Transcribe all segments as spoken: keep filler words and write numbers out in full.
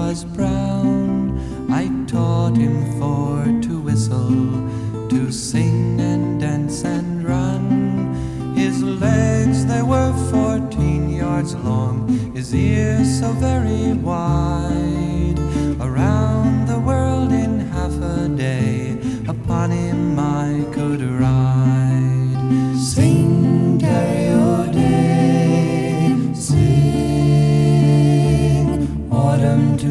was brown, I taught him for to whistle, to sing and dance and run. His legs, they were fourteen yards long, his ears so very wide. Around the world in half a day, upon him I could ride. Sing, Terry-o-day, sing, autumn to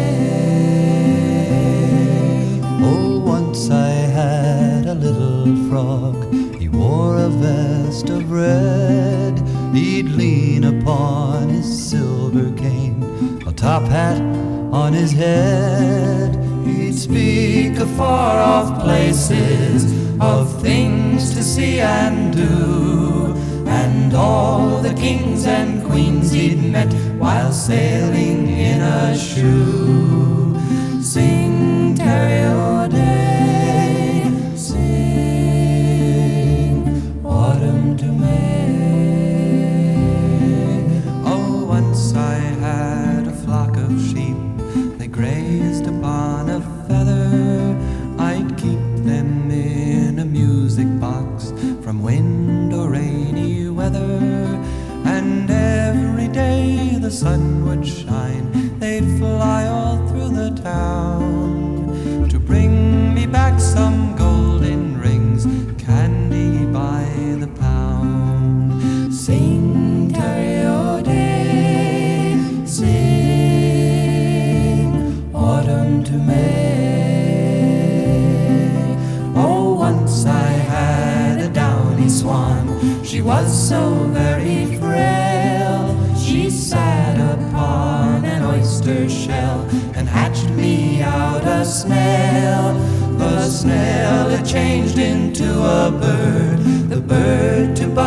May. Oh, once I had a little frog, he wore a vest of red. He'd lean upon his silver cane, a top hat on his head. He'd speak of far-off places, of things to see and do, and all the kings and queens he'd met while sailing in a shoe. Sing, Terry-o-day, sing, autumn to May. Oh, once I had a flock of sheep, they grazed upon a feather. I'd keep them in a music box from wind or rainy weather, and every day the sun would shine, they'd fly all through the town to bring me back some golden rings, candy by the pound. Sing, Terry-o-day, sing, autumn to May. Oh, once I had a downy swan, she was so very frail. She sat upon an oyster shell and hatched me out a snail. The snail had changed into a bird, the bird to